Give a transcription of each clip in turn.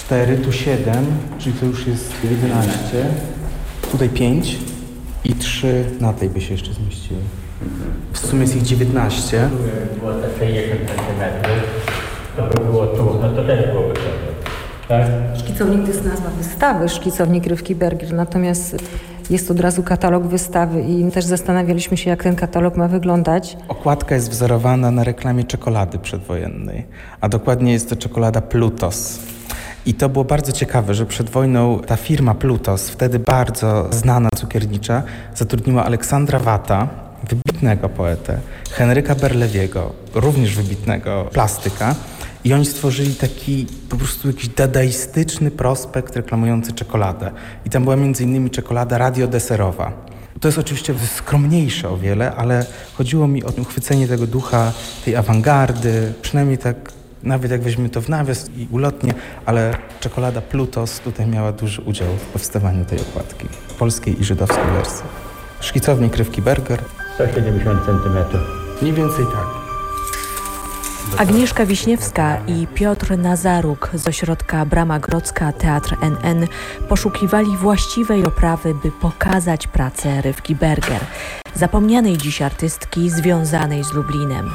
4, tu 7, czyli to już jest 11. Tutaj 5 i 3 na tej by się jeszcze zmieściły. W sumie jest ich 19. Było te 60 cm, to by było tu, no to też byłoby to. Tak? Szkicownik to jest nazwa wystawy, szkicownik Rywki Berger, natomiast jest od razu katalog wystawy i też zastanawialiśmy się, jak ten katalog ma wyglądać. Okładka jest wzorowana na reklamie czekolady przedwojennej, a dokładnie jest to czekolada Plutos. I to było bardzo ciekawe, że przed wojną ta firma Plutos, wtedy bardzo znana cukiernicza, zatrudniła Aleksandra Wata, wybitnego poetę, Henryka Berlewiego, również wybitnego plastyka, i oni stworzyli taki po prostu jakiś dadaistyczny prospekt reklamujący czekoladę. I tam była m.in. czekolada radiodeserowa. To jest oczywiście skromniejsze o wiele, ale chodziło mi o uchwycenie tego ducha, tej awangardy, przynajmniej tak, nawet jak weźmiemy to w nawias i ulotnie, ale czekolada Plutos tutaj miała duży udział w powstawaniu tej okładki, polskiej i żydowskiej wersji. Szkicownik Rywki Berger. 170 cm. Mniej więcej tak. Agnieszka Wiśniewska i Piotr Nazaruk z ośrodka Brama Grodzka Teatr NN poszukiwali właściwej oprawy, by pokazać pracę Rywki Berger, zapomnianej dziś artystki związanej z Lublinem.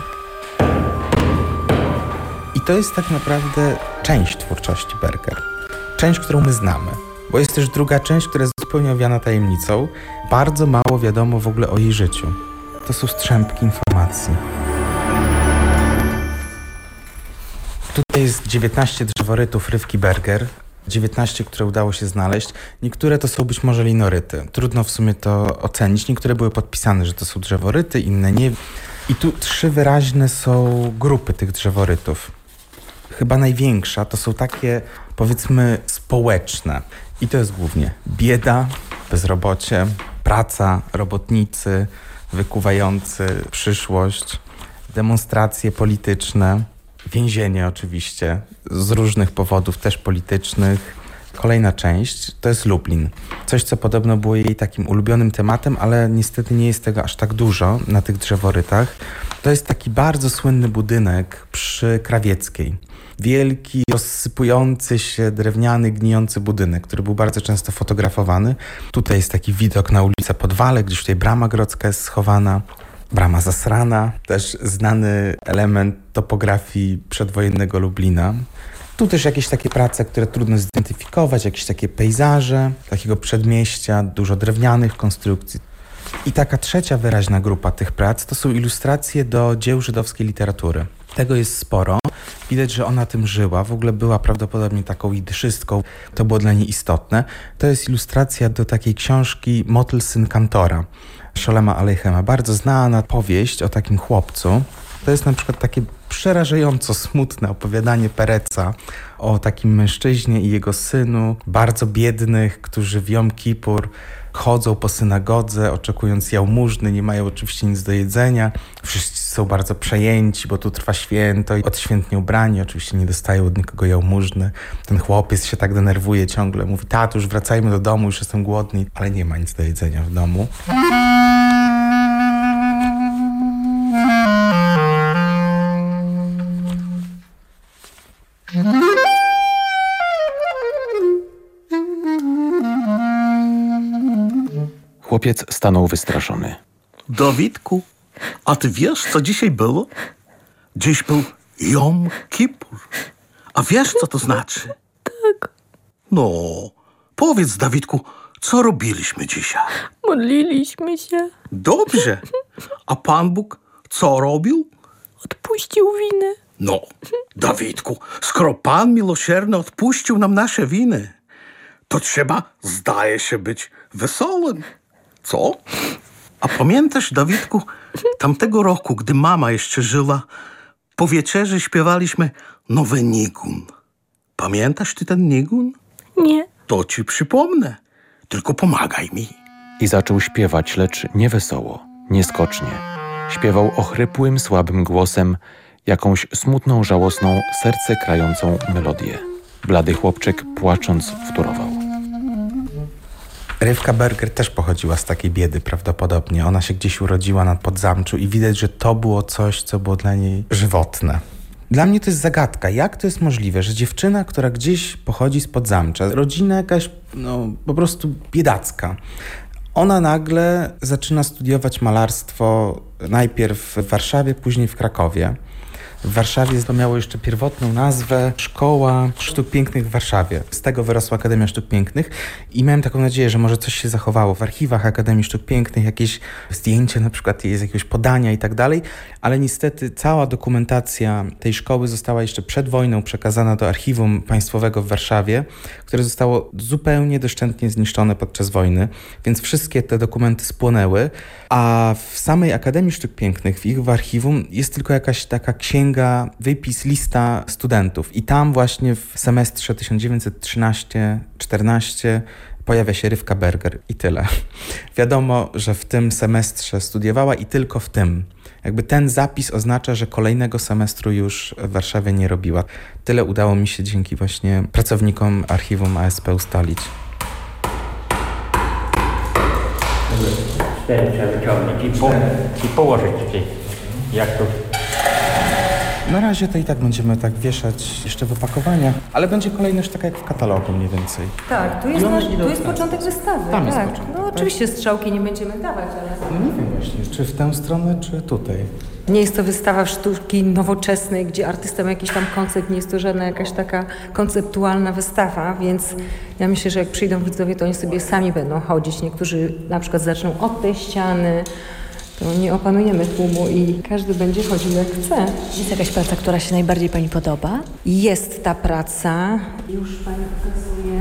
I to jest tak naprawdę część twórczości Berger. Część, którą my znamy. Bo jest też druga część, która jest zupełnie owiana tajemnicą. Bardzo mało wiadomo w ogóle o jej życiu. To są strzępki informacji. Tutaj jest 19 drzeworytów Rywki Berger. 19, które udało się znaleźć. Niektóre to są być może linoryty. Trudno w sumie to ocenić. Niektóre były podpisane, że to są drzeworyty, inne nie. I tu 3 wyraźne są grupy tych drzeworytów. Chyba największa to są takie, powiedzmy, społeczne. I to jest głównie bieda, bezrobocie, praca, robotnicy, wykuwający przyszłość, demonstracje polityczne, więzienie oczywiście, z różnych powodów też politycznych. Kolejna część to jest Lublin. Coś, co podobno było jej takim ulubionym tematem, ale niestety nie jest tego aż tak dużo na tych drzeworytach. To jest taki bardzo słynny budynek przy Krawieckiej. Wielki, rozsypujący się, drewniany, gnijący budynek, który był bardzo często fotografowany. Tutaj jest taki widok na ulicę Podwale, gdzieś tutaj Brama Grodzka jest schowana. Brama Zasrana, też znany element topografii przedwojennego Lublina. Tu też jakieś takie prace, które trudno zidentyfikować, jakieś takie pejzaże, takiego przedmieścia, dużo drewnianych konstrukcji. I taka trzecia wyraźna grupa tych prac to są ilustracje do dzieł żydowskiej literatury. Tego jest sporo. Widać, że ona tym żyła. W ogóle była prawdopodobnie taką jidyszystką. To było dla niej istotne. To jest ilustracja do takiej książki Motyl, syn kantora Szolema Aleichema. Bardzo znana powieść o takim chłopcu. To jest na przykład takie przerażająco smutne opowiadanie Pereca o takim mężczyźnie i jego synu, bardzo biednych, którzy w Jom Kippur chodzą po synagodze, oczekując jałmużny, nie mają oczywiście nic do jedzenia. Wszyscy są bardzo przejęci, bo tu trwa święto i odświętnie ubrani, oczywiście nie dostają od nikogo jałmużny. Ten chłopiec się tak denerwuje ciągle, mówi: tatuś, wracajmy do domu, już jestem głodny, ale nie ma nic do jedzenia w domu. Chłopiec stanął wystraszony. Dawidku, a ty wiesz, co dzisiaj było? Dziś był Jom Kippur. A wiesz, co to znaczy? Tak. No, powiedz, Dawidku, co robiliśmy dzisiaj? Modliliśmy się. Dobrze. A Pan Bóg co robił? Odpuścił winy. No, Dawidku, skoro Pan miłosierny odpuścił nam nasze winy, to trzeba, zdaje się, być wesołym. Co? A pamiętasz, Dawidku, tamtego roku, gdy mama jeszcze żyła, po wieczerzy śpiewaliśmy nowy nigun. Pamiętasz ty ten nigun? Nie. To ci przypomnę. Tylko pomagaj mi. I zaczął śpiewać, lecz nie wesoło, nieskocznie. Śpiewał ochrypłym, słabym głosem jakąś smutną, żałosną, serce krającą melodię. Blady chłopczyk, płacząc, wtórował. Rywka Berger też pochodziła z takiej biedy prawdopodobnie. Ona się gdzieś urodziła na Podzamczu i widać, że to było coś, co było dla niej żywotne. Dla mnie to jest zagadka. Jak to jest możliwe, że dziewczyna, która gdzieś pochodzi spod Zamcza, rodzina jakaś po prostu biedacka, ona nagle zaczyna studiować malarstwo najpierw w Warszawie, później w Krakowie. W Warszawie to miało jeszcze pierwotną nazwę Szkoła Sztuk Pięknych w Warszawie. Z tego wyrosła Akademia Sztuk Pięknych i miałem taką nadzieję, że może coś się zachowało w archiwach Akademii Sztuk Pięknych, jakieś zdjęcie na przykład z jakiegoś podania i tak dalej, ale niestety cała dokumentacja tej szkoły została jeszcze przed wojną przekazana do Archiwum Państwowego w Warszawie, które zostało zupełnie doszczętnie zniszczone podczas wojny, więc wszystkie te dokumenty spłonęły, a w samej Akademii Sztuk Pięknych, w ich archiwum jest tylko jakaś taka księga, wypis, lista studentów. I tam właśnie w semestrze 1913-14 pojawia się Rywka Berger i tyle. Wiadomo, że w tym semestrze studiowała i tylko w tym. Jakby ten zapis oznacza, że kolejnego semestru już w Warszawie nie robiła. Tyle udało mi się dzięki właśnie pracownikom archiwum ASP ustalić. Cztery trzeba wyciągnąć i położyć tutaj. Jak to? Na razie to i tak będziemy tak wieszać jeszcze w opakowaniach, ale będzie kolejność taka jak w katalogu mniej więcej. Tak, tu jest początek wystawy. Tam jest tak. początek, No oczywiście strzałki nie będziemy dawać, ale... No nie wiem właśnie, czy w tę stronę, czy tutaj. Nie jest to wystawa sztuki nowoczesnej, gdzie artysta ma jakiś tam koncept, nie jest to żadna jakaś taka konceptualna wystawa, więc ja myślę, że jak przyjdą widzowie, to oni sobie sami będą chodzić. Niektórzy na przykład zaczną od tej ściany, to nie opanujemy tłumu i każdy będzie chodził jak chce. Jest jakaś praca, która się najbardziej Pani podoba? Jest ta praca. Już Pani pokazuje.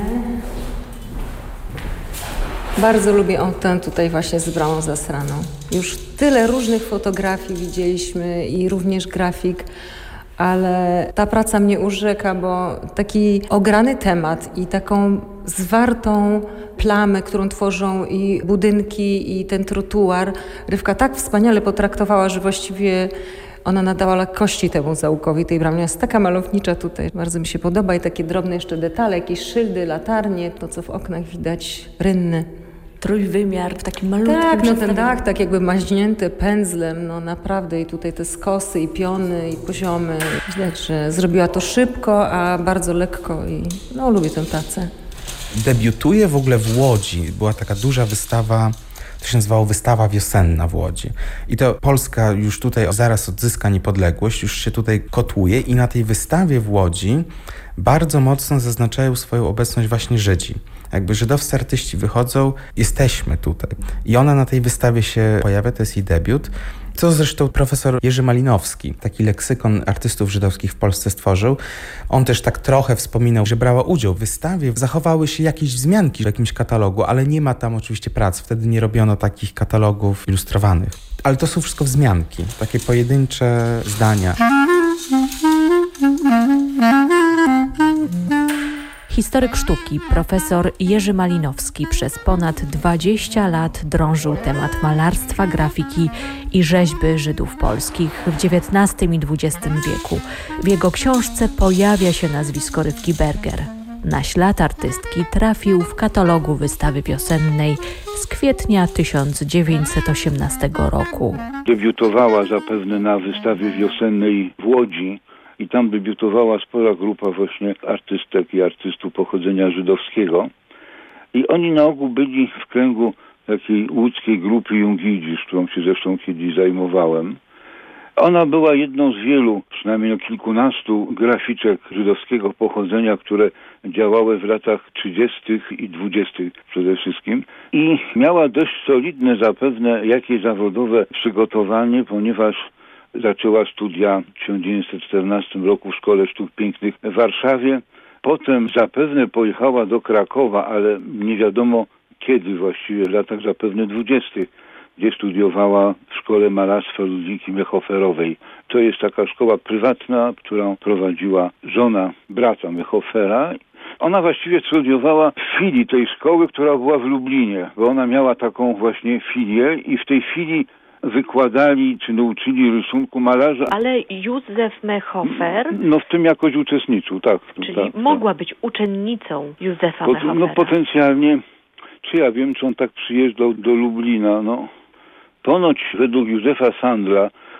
Bardzo lubię tę tutaj właśnie z bramą zasraną. Już tyle różnych fotografii widzieliśmy i również grafik, ale ta praca mnie urzeka, bo taki ograny temat i taką zwartą plamę, którą tworzą i budynki, i ten trotuar, Rywka tak wspaniale potraktowała, że właściwie ona nadała lekkości temu załukowi tej bramie. Jest taka malownicza tutaj. Bardzo mi się podoba i takie drobne jeszcze detale, jakieś szyldy, latarnie, to co w oknach widać, rynny. Trójwymiar w takim malutkim Tak, no ten dach tak jakby maźnięty pędzlem, no naprawdę i tutaj te skosy i piony i poziomy. Widać, że zrobiła to szybko, a bardzo lekko i no lubię tę pracę. Debiutuje w ogóle w Łodzi. Była taka duża wystawa, to się nazywało Wystawa Wiosenna w Łodzi. I to Polska już tutaj zaraz odzyska niepodległość, już się tutaj kotłuje i na tej wystawie w Łodzi bardzo mocno zaznaczają swoją obecność właśnie Żydzi. Jakby żydowscy artyści wychodzą, jesteśmy tutaj. I ona na tej wystawie się pojawia, to jest jej debiut. Co zresztą profesor Jerzy Malinowski, taki leksykon artystów żydowskich w Polsce stworzył. On też tak trochę wspominał, że brała udział w wystawie. Zachowały się jakieś wzmianki w jakimś katalogu, ale nie ma tam oczywiście prac. Wtedy nie robiono takich katalogów ilustrowanych. Ale to są wszystko wzmianki, takie pojedyncze zdania. Historyk sztuki, profesor Jerzy Malinowski przez ponad 20 lat drążył temat malarstwa, grafiki i rzeźby Żydów polskich w XIX i XX wieku. W jego książce pojawia się nazwisko Rywki Berger. Na ślad artystki trafił w katalogu wystawy wiosennej z kwietnia 1918 roku. Debiutowała zapewne na wystawie wiosennej w Łodzi. I tam debiutowała spora grupa właśnie artystek i artystów pochodzenia żydowskiego. I oni na ogół byli w kręgu takiej łódzkiej grupy Jungidzisz, którą się zresztą kiedyś zajmowałem. Ona była jedną z wielu, przynajmniej kilkunastu graficzek żydowskiego pochodzenia, które działały w latach 30. i 20. przede wszystkim. I miała dość solidne zapewne jakieś zawodowe przygotowanie, ponieważ zaczęła studia w 1914 roku w Szkole Sztuk Pięknych w Warszawie. Potem zapewne pojechała do Krakowa, ale nie wiadomo kiedy właściwie, w latach zapewne 20., gdzie studiowała w Szkole Malarstwa Ludwiki Mehoferowej. To jest taka szkoła prywatna, którą prowadziła żona brata Mehofera. Ona właściwie studiowała w filii tej szkoły, która była w Lublinie, bo ona miała taką właśnie filię i w tej filii wykładali czy nauczyli rysunku malarza. Ale Józef Mehofer... No w tym jakoś uczestniczył, tak. Czyli tak, mogła być uczennicą Józefa Mehofera. No potencjalnie, czy ja wiem, czy on tak przyjeżdżał do Lublina, no. Ponoć według Józefa Sandla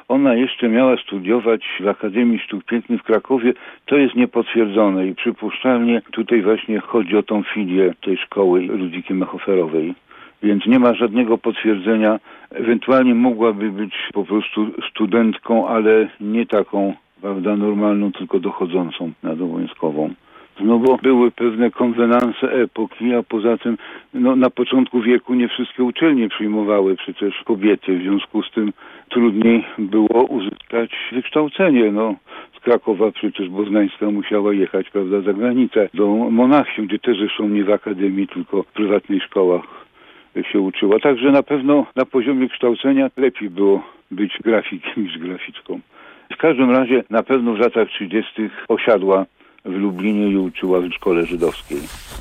ona jeszcze miała studiować w Akademii Sztuk Pięknych w Krakowie, to jest niepotwierdzone i przypuszczalnie tutaj właśnie chodzi o tą filię tej szkoły Ludwiki Mehoferowej. Więc nie ma żadnego potwierdzenia. Ewentualnie mogłaby być po prostu studentką, ale nie taką, prawda, normalną, tylko dochodzącą na obowiązkową. No bo były pewne konwenanse epoki, a poza tym na początku wieku nie wszystkie uczelnie przyjmowały przecież kobiety. W związku z tym trudniej było uzyskać wykształcenie. Z Krakowa przecież Boznańska musiała jechać, prawda, za granicę do Monachium, gdzie też zresztą nie w akademii, tylko w prywatnych szkołach się uczyła. Także na pewno na poziomie kształcenia lepiej było być grafikiem niż graficzką. W każdym razie na pewno w latach 30. osiadła w Lublinie i uczyła w szkole żydowskiej.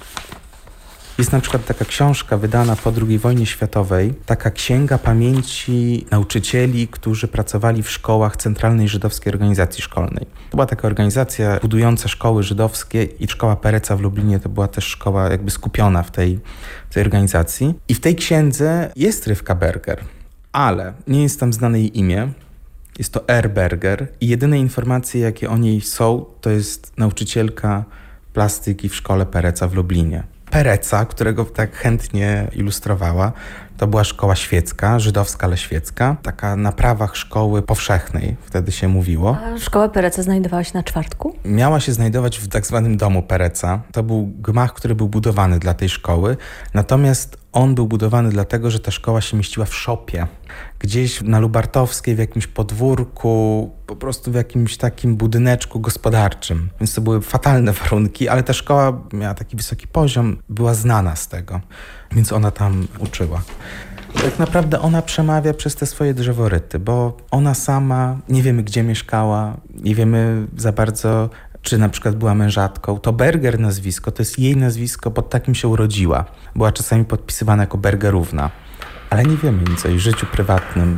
Jest na przykład taka książka wydana po II wojnie światowej, taka księga pamięci nauczycieli, którzy pracowali w szkołach Centralnej Żydowskiej Organizacji Szkolnej. To była taka organizacja budująca szkoły żydowskie i szkoła Pereca w Lublinie to była też szkoła jakby skupiona w tej organizacji. I w tej księdze jest Rywka Berger, ale nie jest tam znane jej imię. Jest to R. Berger i jedyne informacje, jakie o niej są, to jest nauczycielka plastyki w szkole Pereca w Lublinie. Pereca, którego tak chętnie ilustrowała, to była szkoła świecka, żydowska, ale świecka, taka na prawach szkoły powszechnej, wtedy się mówiło. A szkoła Pereca znajdowała się na Czwartku? Miała się znajdować w tak zwanym domu Pereca. To był gmach, który był budowany dla tej szkoły, natomiast on był budowany dlatego, że ta szkoła się mieściła w szopie. Gdzieś na Lubartowskiej, w jakimś podwórku, po prostu w jakimś takim budyneczku gospodarczym. Więc to były fatalne warunki, ale ta szkoła miała taki wysoki poziom, była znana z tego. Więc ona tam uczyła. Tak naprawdę ona przemawia przez te swoje drzeworyty, bo ona sama, nie wiemy gdzie mieszkała, nie wiemy za bardzo, czy na przykład była mężatką. To Berger nazwisko, to jest jej nazwisko, pod takim się urodziła. Była czasami podpisywana jako Bergerówna, ale nie wiemy nic o jej życiu prywatnym.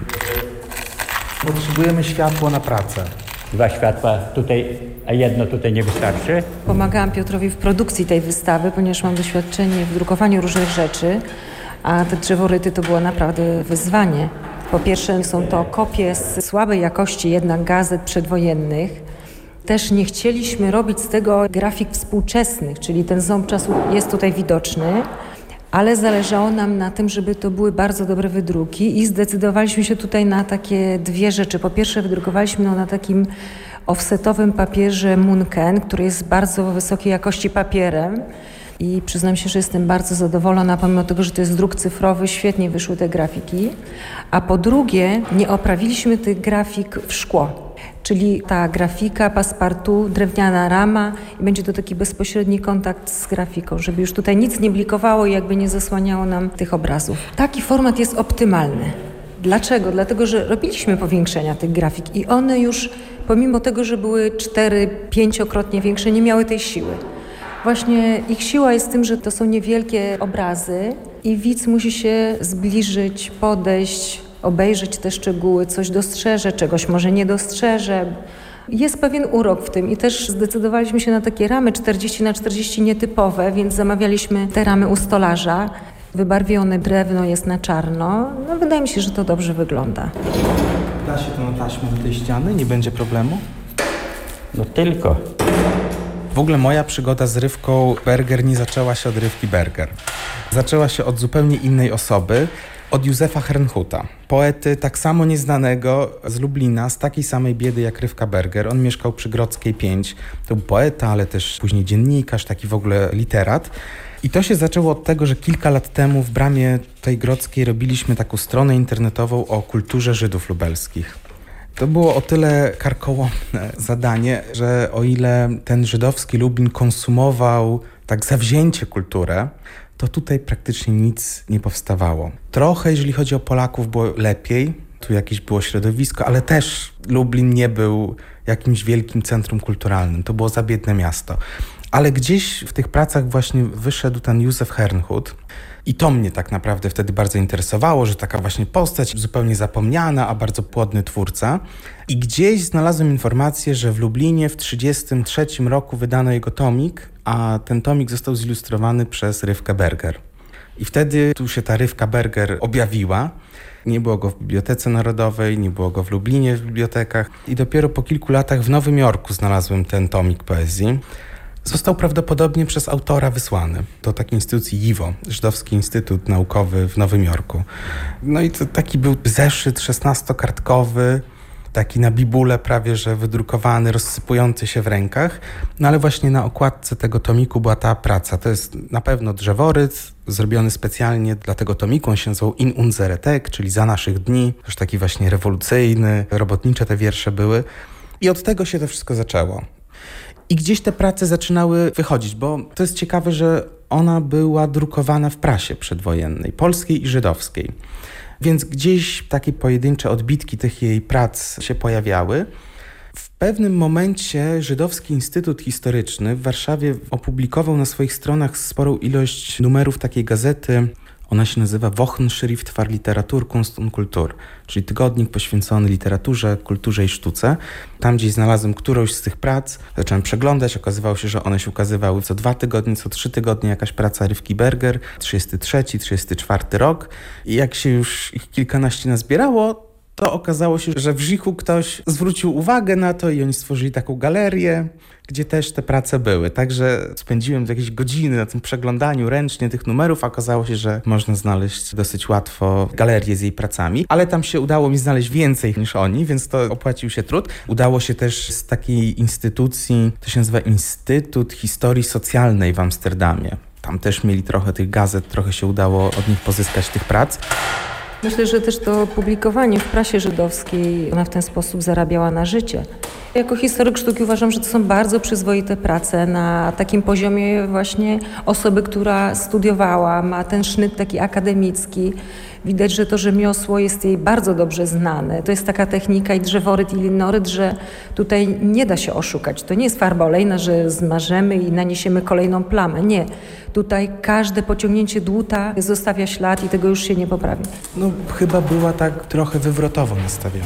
Potrzebujemy światła na pracę. 2 światła tutaj, a jedno tutaj nie wystarczy. Pomagałam Piotrowi w produkcji tej wystawy, ponieważ mam doświadczenie w drukowaniu różnych rzeczy, a te drzeworyty to było naprawdę wyzwanie. Po pierwsze są to kopie z słabej jakości jednak gazet przedwojennych. Też nie chcieliśmy robić z tego grafik współczesnych, czyli ten ząb czasu jest tutaj widoczny, ale zależało nam na tym, żeby to były bardzo dobre wydruki i zdecydowaliśmy się tutaj na takie 2 rzeczy. Po pierwsze wydrukowaliśmy na takim offsetowym papierze Munken, który jest bardzo wysokiej jakości papierem i przyznam się, że jestem bardzo zadowolona, pomimo tego, że to jest druk cyfrowy, świetnie wyszły te grafiki. A po drugie nie oprawiliśmy tych grafik w szkło. Czyli ta grafika, passepartout, drewniana rama i będzie to taki bezpośredni kontakt z grafiką, żeby już tutaj nic nie blikowało i jakby nie zasłaniało nam tych obrazów. Taki format jest optymalny. Dlaczego? Dlatego, że robiliśmy powiększenia tych grafik i one już, pomimo tego, że były 4-5-krotnie większe, nie miały tej siły. Właśnie ich siła jest w tym, że to są niewielkie obrazy i widz musi się zbliżyć, podejść, obejrzeć te szczegóły, coś dostrzeże, czegoś może nie dostrzeże. Jest pewien urok w tym i też zdecydowaliśmy się na takie ramy 40x40 nietypowe, więc zamawialiśmy te ramy u stolarza. Wybarwione drewno jest na czarno. Wydaje mi się, że to dobrze wygląda. Da się to na taśmę do tej ściany? Nie będzie problemu? No tylko. W ogóle moja przygoda z Rywką Berger nie zaczęła się od Rywki Berger. Zaczęła się od zupełnie innej osoby, od Józefa Herrnhuta, poety tak samo nieznanego z Lublina, z takiej samej biedy jak Rywka Berger. On mieszkał przy Grodzkiej 5. To był poeta, ale też później dziennikarz, taki w ogóle literat. I to się zaczęło od tego, że kilka lat temu w Bramie tej Grodzkiej robiliśmy taką stronę internetową o kulturze Żydów lubelskich. To było o tyle karkołomne zadanie, że o ile ten żydowski Lublin konsumował tak zawzięcie kulturę, to tutaj praktycznie nic nie powstawało. Trochę, jeżeli chodzi o Polaków, było lepiej. Tu jakieś było środowisko, ale też Lublin nie był jakimś wielkim centrum kulturalnym. To było za biedne miasto. Ale gdzieś w tych pracach właśnie wyszedł ten Józef Herrnhut i to mnie tak naprawdę wtedy bardzo interesowało, że taka właśnie postać zupełnie zapomniana, a bardzo płodny twórca. I gdzieś znalazłem informację, że w Lublinie w 1933 roku wydano jego tomik, a ten tomik został zilustrowany przez Rywkę Berger. I wtedy tu się ta Rywka Berger objawiła. Nie było go w Bibliotece Narodowej, nie było go w Lublinie w bibliotekach. I dopiero po kilku latach w Nowym Jorku znalazłem ten tomik poezji. Został prawdopodobnie przez autora wysłany do takiej instytucji JIWO, Żydowski Instytut Naukowy w Nowym Jorku. No i to taki był zeszyt 16-kartkowy, taki na bibule prawie że wydrukowany, rozsypujący się w rękach. No ale właśnie na okładce tego tomiku była ta praca. To jest na pewno drzeworyt zrobiony specjalnie dla tego tomiku. On się nazywał In unsere Tag, czyli Za naszych dni. Też taki właśnie rewolucyjny, robotnicze te wiersze były. I od tego się to wszystko zaczęło. I gdzieś te prace zaczynały wychodzić, bo to jest ciekawe, że ona była drukowana w prasie przedwojennej, polskiej i żydowskiej. Więc gdzieś takie pojedyncze odbitki tych jej prac się pojawiały. W pewnym momencie Żydowski Instytut Historyczny w Warszawie opublikował na swoich stronach sporą ilość numerów takiej gazety. Ona się nazywa Wochenschrift für Literatur, Kunst und Kultur, czyli tygodnik poświęcony literaturze, kulturze i sztuce. Tam gdzieś znalazłem którąś z tych prac, zacząłem przeglądać, okazywało się, że one się ukazywały co 2 tygodnie, co 3 tygodnie jakaś praca Rywki Berger, 33, 34 rok. I jak się już ich kilkanaście nazbierało, to okazało się, że w Żichu ktoś zwrócił uwagę na to i oni stworzyli taką galerię, gdzie też te prace były. Także spędziłem jakieś godziny na tym przeglądaniu ręcznie tych numerów, a okazało się, że można znaleźć dosyć łatwo galerię z jej pracami, ale tam się udało mi znaleźć więcej niż oni, więc to opłacił się trud. Udało się też z takiej instytucji, to się nazywa Instytut Historii Socjalnej w Amsterdamie. Tam też mieli trochę tych gazet, trochę się udało od nich pozyskać tych prac. Myślę, że też to publikowanie w prasie żydowskiej, ona w ten sposób zarabiała na życie. Jako historyk sztuki uważam, że to są bardzo przyzwoite prace na takim poziomie właśnie osoby, która studiowała, ma ten sznyt taki akademicki. Widać, że to rzemiosło jest jej bardzo dobrze znane. To jest taka technika i drzeworyt i linoryt, że tutaj nie da się oszukać. To nie jest farba olejna, że zmarzemy i naniesiemy kolejną plamę. Nie. Tutaj każde pociągnięcie dłuta zostawia ślad i tego już się nie poprawi. No chyba była tak trochę wywrotowo nastawiona.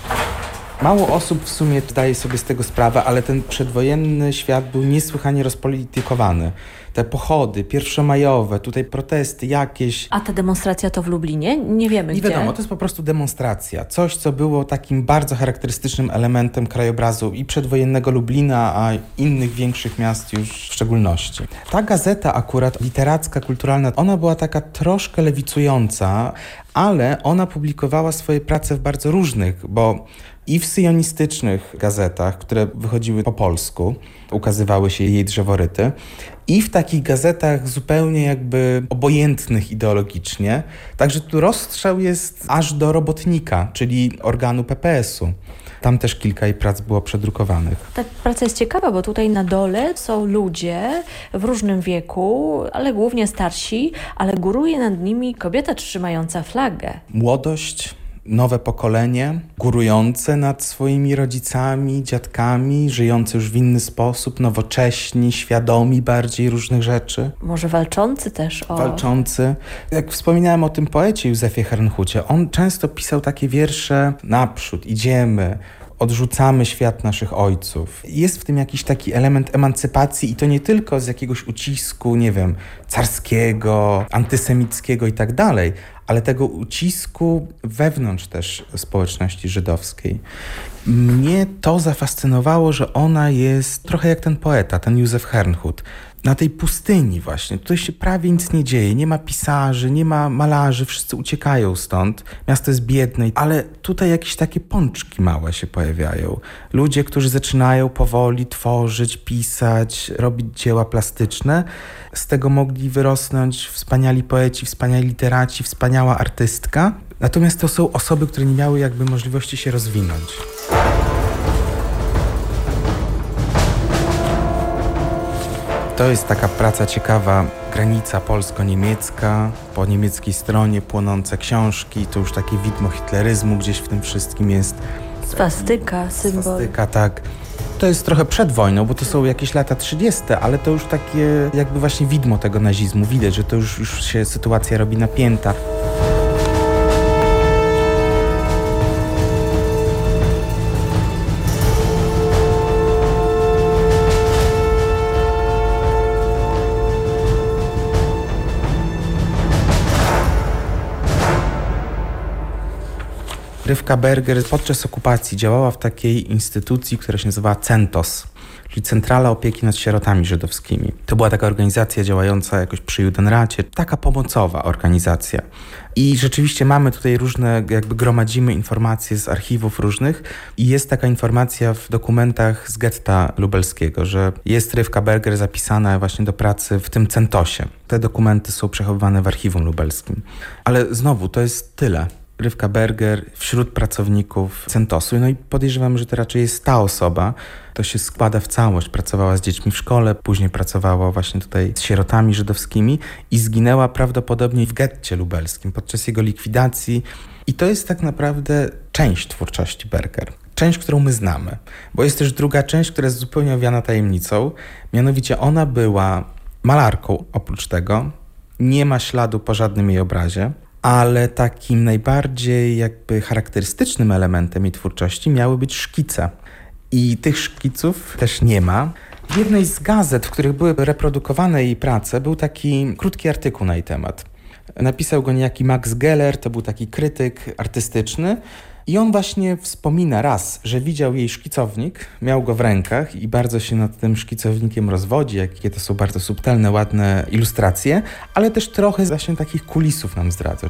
Mało osób w sumie zdaje sobie z tego sprawę, ale ten przedwojenny świat był niesłychanie rozpolitykowany. Te pochody pierwszomajowe, tutaj protesty jakieś. A ta demonstracja to w Lublinie? Nie wiemy Nie gdzie. wiadomo, to jest po prostu demonstracja. Coś, co było takim bardzo charakterystycznym elementem krajobrazu i przedwojennego Lublina, a innych większych miast już w szczególności. Ta gazeta akurat literacka, kulturalna, ona była taka troszkę lewicująca, ale ona publikowała swoje prace w bardzo różnych, bo i w syjonistycznych gazetach, które wychodziły po polsku, ukazywały się jej drzeworyty, i w takich gazetach zupełnie jakby obojętnych ideologicznie. Także tu rozstrzał jest aż do Robotnika, czyli organu PPS-u. Tam też kilka jej prac było przedrukowanych. Ta praca jest ciekawa, bo tutaj na dole są ludzie w różnym wieku, ale głównie starsi, ale góruje nad nimi kobieta trzymająca flagę. Młodość, nowe pokolenie, górujące nad swoimi rodzicami, dziadkami, żyjące już w inny sposób, nowocześni, świadomi bardziej różnych rzeczy. Może walczący też o... Walczący. Jak wspominałem o tym poecie Józefie Herrnhucie, on często pisał takie wiersze: naprzód, idziemy, odrzucamy świat naszych ojców. Jest w tym jakiś taki element emancypacji i to nie tylko z jakiegoś ucisku, nie wiem, carskiego, antysemickiego i tak dalej, ale tego ucisku wewnątrz też społeczności żydowskiej. Mnie to zafascynowało, że ona jest trochę jak ten poeta, ten Józef Herrnhut. Na tej pustyni właśnie, tutaj się prawie nic nie dzieje, nie ma pisarzy, nie ma malarzy, wszyscy uciekają stąd, miasto jest biedne, ale tutaj jakieś takie pączki małe się pojawiają. Ludzie, którzy zaczynają powoli tworzyć, pisać, robić dzieła plastyczne, z tego mogli wyrosnąć wspaniali poeci, wspaniali literaci, wspaniała artystka. Natomiast to są osoby, które nie miały jakby możliwości się rozwinąć. To jest taka praca ciekawa, granica polsko-niemiecka, po niemieckiej stronie płonące książki, to już takie widmo hitleryzmu gdzieś w tym wszystkim jest. Swastyka, symbol. Swastyka, tak. To jest trochę przed wojną, bo to są jakieś lata 30., ale to już takie jakby właśnie widmo tego nazizmu. Widać, że to już się sytuacja robi napięta. Rywka Berger podczas okupacji działała w takiej instytucji, która się nazywała CENTOS, czyli Centrala Opieki nad Sierotami Żydowskimi. To była taka organizacja działająca jakoś przy Judenracie, taka pomocowa organizacja. I rzeczywiście mamy tutaj różne, gromadzimy informacje z archiwów różnych i jest taka informacja w dokumentach z getta lubelskiego, że jest Rywka Berger zapisana właśnie do pracy w tym CENTOSie. Te dokumenty są przechowywane w archiwum lubelskim. Ale znowu, to jest tyle. Rywka Berger wśród pracowników CENTOSu. No i podejrzewam, że to raczej jest ta osoba. To się składa w całość. Pracowała z dziećmi w szkole, później pracowała właśnie tutaj z sierotami żydowskimi i zginęła prawdopodobnie w getcie lubelskim podczas jego likwidacji. I to jest tak naprawdę część twórczości Berger. Część, którą my znamy. Bo jest też druga część, która jest zupełnie owiana tajemnicą. Mianowicie ona była malarką oprócz tego. Nie ma śladu po żadnym jej obrazie. Ale takim najbardziej charakterystycznym elementem jej twórczości miały być szkice. I tych szkiców też nie ma. W jednej z gazet, w których były reprodukowane jej prace, był taki krótki artykuł na jej temat. Napisał go niejaki Max Geller, to był taki krytyk artystyczny. I on właśnie wspomina raz, że widział jej szkicownik, miał go w rękach i bardzo się nad tym szkicownikiem rozwodzi, jakie to są bardzo subtelne, ładne ilustracje, ale też trochę właśnie takich kulisów nam zdradza.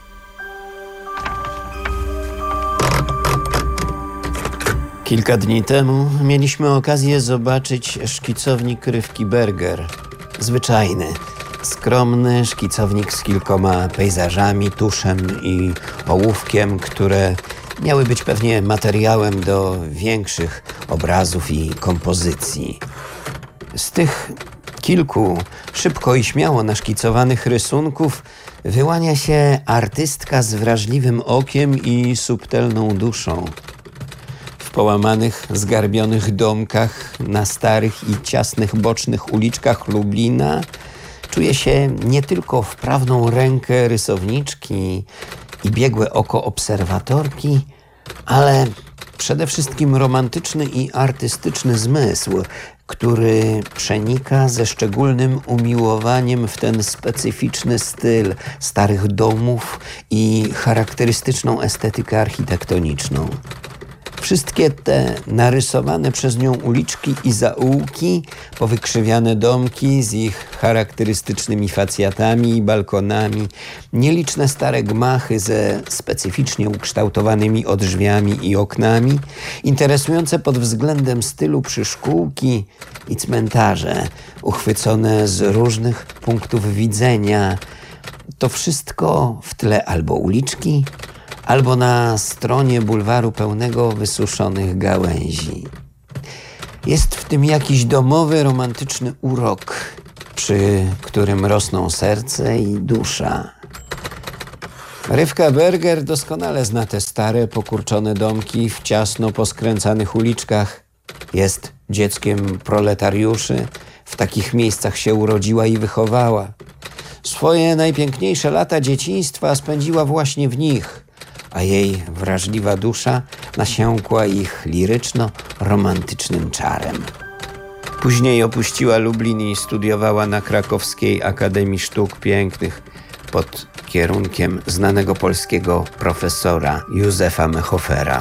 Kilka dni temu mieliśmy okazję zobaczyć szkicownik Rywki Berger. Zwyczajny, skromny szkicownik z kilkoma pejzażami, tuszem i ołówkiem, które miały być pewnie materiałem do większych obrazów i kompozycji. Z tych kilku szybko i śmiało naszkicowanych rysunków wyłania się artystka z wrażliwym okiem i subtelną duszą. W połamanych, zgarbionych domkach, na starych i ciasnych bocznych uliczkach Lublina czuje się nie tylko wprawną rękę rysowniczki i biegłe oko obserwatorki, ale przede wszystkim romantyczny i artystyczny zmysł, który przenika ze szczególnym umiłowaniem w ten specyficzny styl starych domów i charakterystyczną estetykę architektoniczną. Wszystkie te narysowane przez nią uliczki i zaułki, powykrzywiane domki z ich charakterystycznymi facjatami i balkonami, nieliczne stare gmachy ze specyficznie ukształtowanymi odrzwiami i oknami, interesujące pod względem stylu przyszkółki i cmentarze, uchwycone z różnych punktów widzenia. To wszystko w tle albo uliczki, albo na stronie bulwaru pełnego wysuszonych gałęzi. Jest w tym jakiś domowy, romantyczny urok, przy którym rosną serce i dusza. Rywka Berger doskonale zna te stare, pokurczone domki w ciasno poskręcanych uliczkach. Jest dzieckiem proletariuszy, w takich miejscach się urodziła i wychowała. Swoje najpiękniejsze lata dzieciństwa spędziła właśnie w nich, a jej wrażliwa dusza nasiąkła ich liryczno-romantycznym czarem. Później opuściła Lublin i studiowała na Krakowskiej Akademii Sztuk Pięknych pod kierunkiem znanego polskiego profesora Józefa Mechofera.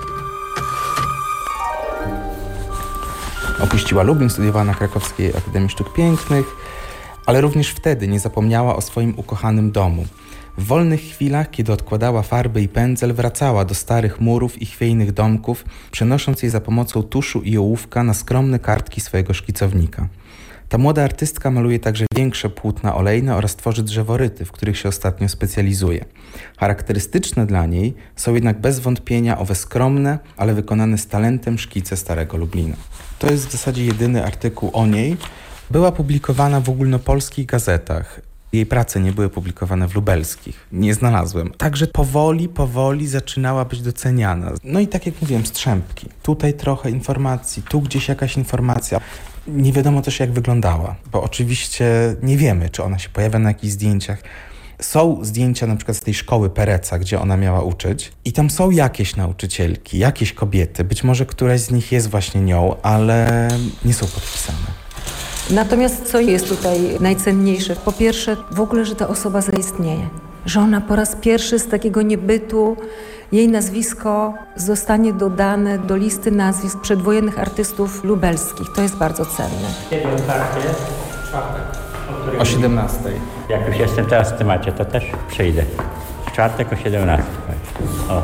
Opuściła Lublin, studiowała na Krakowskiej Akademii Sztuk Pięknych, ale również wtedy nie zapomniała o swoim ukochanym domu. W wolnych chwilach, kiedy odkładała farby i pędzel, wracała do starych murów i chwiejnych domków, przenosząc je za pomocą tuszu i ołówka na skromne kartki swojego szkicownika. Ta młoda artystka maluje także większe płótna olejne oraz tworzy drzeworyty, w których się ostatnio specjalizuje. Charakterystyczne dla niej są jednak bez wątpienia owe skromne, ale wykonane z talentem szkice Starego Lublina. To jest w zasadzie jedyny artykuł o niej. Była publikowana w ogólnopolskich gazetach. Jej prace nie były publikowane w lubelskich. Nie znalazłem. Także powoli zaczynała być doceniana. No i tak jak mówiłem, strzępki. Tutaj trochę informacji, tu gdzieś jakaś informacja. Nie wiadomo też, jak wyglądała, bo oczywiście nie wiemy, czy ona się pojawia na jakichś zdjęciach. Są zdjęcia na przykład z tej szkoły Pereca, gdzie ona miała uczyć i tam są jakieś nauczycielki, jakieś kobiety. Być może któraś z nich jest właśnie nią, ale nie są podpisane. Natomiast co jest tutaj najcenniejsze? Po pierwsze w ogóle, że ta osoba zaistnieje. Że ona po raz pierwszy z takiego niebytu jej nazwisko zostanie dodane do listy nazwisk przedwojennych artystów lubelskich. To jest bardzo cenne. Kiedy otwarcie? Czwartek. O 17:00. Jak już jestem teraz w temacie, to też przyjdę. W czwartek o 17:00. O.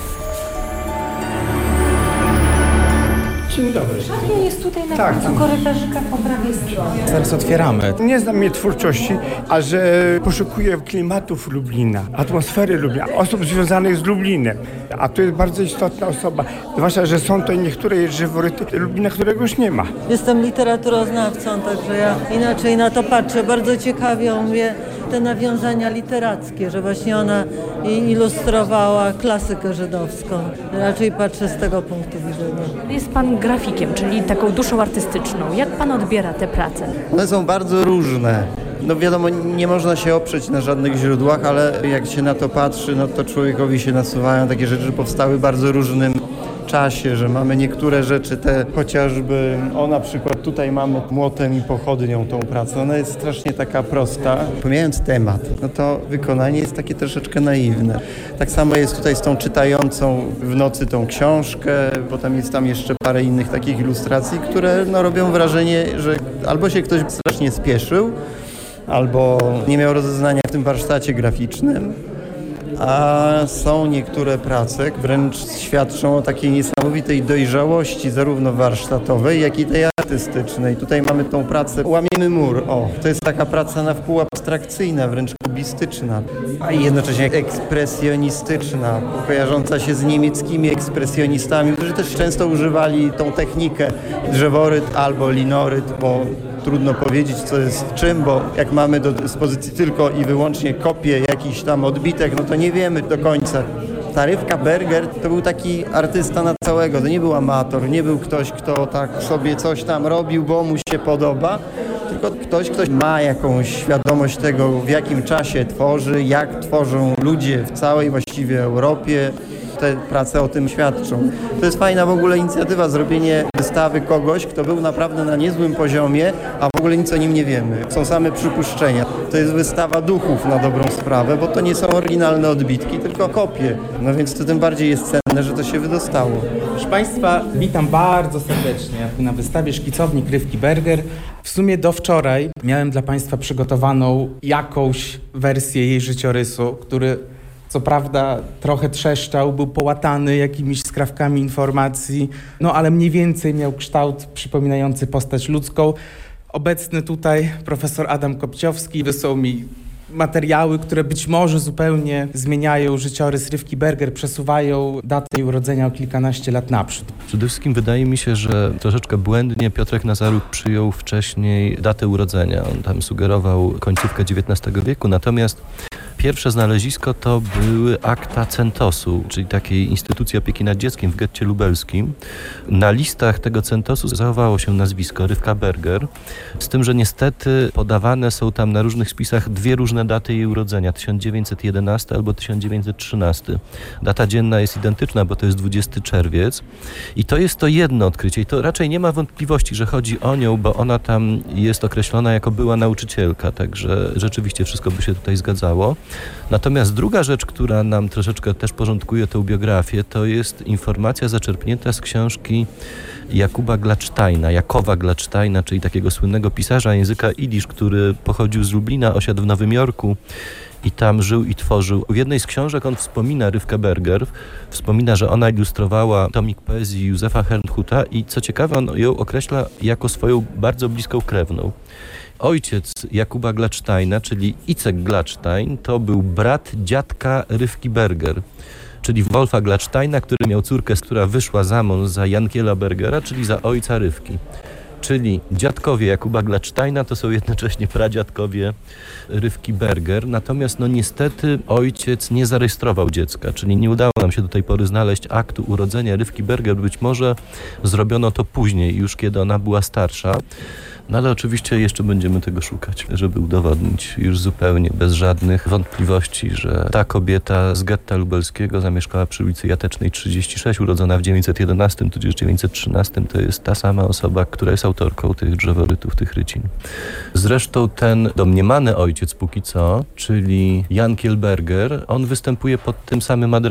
Dzień dobry. Szatnia jest tutaj na końcu korytarzyka po prawej stronie. Zaraz otwieramy. Nie znam jej twórczości, a że poszukuję klimatów Lublina, atmosfery Lublina, osób związanych z Lublinem. A to jest bardzo istotna osoba. Zwłaszcza, że są to niektóre żyworyty Lublina, którego już nie ma. Jestem literaturoznawcą, także ja inaczej na to patrzę. Bardzo ciekawią mnie te nawiązania literackie, że właśnie ona ilustrowała klasykę żydowską. Raczej patrzę z tego punktu widzenia. Jest pan grafikiem, czyli taką duszą artystyczną. Jak pan odbiera te prace? One są bardzo różne. No wiadomo, nie można się oprzeć na żadnych źródłach, ale jak się na to patrzy, no to człowiekowi się nasuwają takie rzeczy, że powstały w bardzo różnym czasie, że mamy niektóre rzeczy, te chociażby, na przykład tutaj mamy młotem i pochodnią tą pracę, ona jest strasznie taka prosta. Pomijając temat, no to wykonanie jest takie troszeczkę naiwne. Tak samo jest tutaj z tą czytającą w nocy tą książkę, potem jest tam jeszcze parę innych takich ilustracji, które no, robią wrażenie, że albo się ktoś strasznie spieszył, albo nie miał rozeznania w tym warsztacie graficznym, a są niektóre prace, wręcz świadczą o takiej niesamowitej dojrzałości zarówno warsztatowej, jak i tej artystycznej. Tutaj mamy tą pracę Łamiemy mur. To jest taka praca na wpół abstrakcyjna, wręcz kubistyczna, a jednocześnie ekspresjonistyczna, kojarząca się z niemieckimi ekspresjonistami, którzy też często używali tą technikę drzeworyt albo linoryt, bo trudno powiedzieć, co jest czym, bo jak mamy do dyspozycji tylko i wyłącznie kopię, jakiś tam odbitek, no to nie wiemy do końca. Ta Rywka Berger to był taki artysta na całego, to nie był amator, nie był ktoś, kto tak sobie coś tam robił, bo mu się podoba, tylko ktoś, kto ma jakąś świadomość tego, w jakim czasie tworzy, jak tworzą ludzie w całej właściwie Europie. Te prace o tym świadczą. To jest fajna w ogóle inicjatywa, zrobienie wystawy kogoś, kto był naprawdę na niezłym poziomie, a w ogóle nic o nim nie wiemy. Są same przypuszczenia. To jest wystawa duchów na dobrą sprawę, bo to nie są oryginalne odbitki, tylko kopie. No więc to tym bardziej jest cenne, że to się wydostało. Proszę Państwa, witam bardzo serdecznie na wystawie Szkicownik Rywki Berger. W sumie do wczoraj miałem dla Państwa przygotowaną jakąś wersję jej życiorysu, który co prawda trochę trzeszczał, był połatany jakimiś skrawkami informacji, no ale mniej więcej miał kształt przypominający postać ludzką. Obecny tutaj profesor Adam Kopciowski wysłał mi materiały, które być może zupełnie zmieniają życiorys Rywki Berger, przesuwają datę jej urodzenia o kilkanaście lat naprzód. Przede wszystkim wydaje mi się, że troszeczkę błędnie Piotrek Nazaruk przyjął wcześniej datę urodzenia. On tam sugerował końcówkę XIX wieku, natomiast pierwsze znalezisko to były akta Centosu, czyli takiej instytucji opieki nad dzieckiem w getcie lubelskim. Na listach tego Centosu zachowało się nazwisko Rywka Berger, z tym, że niestety podawane są tam na różnych spisach dwie różne daty jej urodzenia, 1911 albo 1913. Data dzienna jest identyczna, bo to jest 20 czerwiec i to jest to jedno odkrycie i to raczej nie ma wątpliwości, że chodzi o nią, bo ona tam jest określona jako była nauczycielka, także rzeczywiście wszystko by się tutaj zgadzało. Natomiast druga rzecz, która nam troszeczkę też porządkuje tę biografię, to jest informacja zaczerpnięta z książki Jakuba Jakowa Gladsteina, czyli takiego słynnego pisarza języka jidysz, który pochodził z Lublina, osiadł w Nowym Jorku i tam żył i tworzył. W jednej z książek on wspomina Rywkę Berger, wspomina, że ona ilustrowała tomik poezji Józefa Hernhuta i co ciekawe, on ją określa jako swoją bardzo bliską krewną. Ojciec Jakuba Gladsteina, czyli Icek Gladstein, to był brat dziadka Rywki Berger, czyli Wolfa Gladsteina, który miał córkę, która wyszła za mąż za Jankiela Bergera, czyli za ojca Rywki. Czyli dziadkowie Jakuba Gladsteina to są jednocześnie pradziadkowie Rywki Berger, natomiast no niestety ojciec nie zarejestrował dziecka, czyli nie udało nam się do tej pory znaleźć aktu urodzenia Rywki Berger, być może zrobiono to później, już kiedy ona była starsza. No ale oczywiście jeszcze będziemy tego szukać, żeby udowodnić już zupełnie bez żadnych wątpliwości, że ta kobieta z getta lubelskiego zamieszkała przy ulicy Jatecznej 36, urodzona w 911 tudzież 913, to jest ta sama osoba, która jest autorką tych drzeworytów, tych rycin. Zresztą ten domniemany ojciec póki co, czyli Jankiel Berger, on występuje pod tym samym adresem w czasie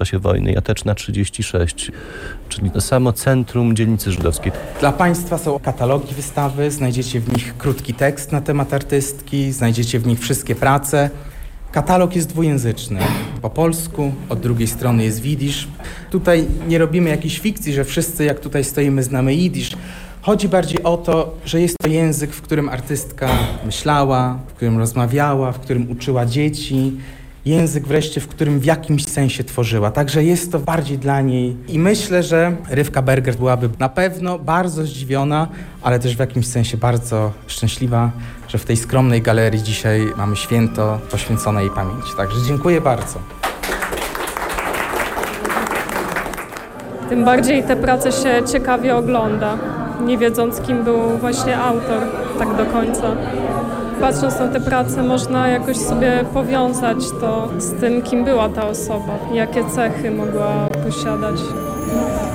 czasie wojny, Jateczna 36, czyli to samo centrum dzielnicy żydowskiej. Dla Państwa są katalogi wystawy, znajdziecie w nich krótki tekst na temat artystki, znajdziecie w nich wszystkie prace. Katalog jest dwujęzyczny, po polsku, od drugiej strony jest jidysz. Tutaj nie robimy jakiejś fikcji, że wszyscy jak tutaj stoimy znamy jidysz. Chodzi bardziej o to, że jest to język, w którym artystka myślała, w którym rozmawiała, w którym uczyła dzieci. Język wreszcie, w którym w jakimś sensie tworzyła. Także jest to bardziej dla niej. I myślę, że Rywka Berger byłaby na pewno bardzo zdziwiona, ale też w jakimś sensie bardzo szczęśliwa, że w tej skromnej galerii dzisiaj mamy święto poświęcone jej pamięci. Także dziękuję bardzo. Tym bardziej te prace się ciekawie ogląda, nie wiedząc, kim był właśnie autor tak do końca. Patrząc na te prace, można jakoś sobie powiązać to z tym, kim była ta osoba, jakie cechy mogła posiadać.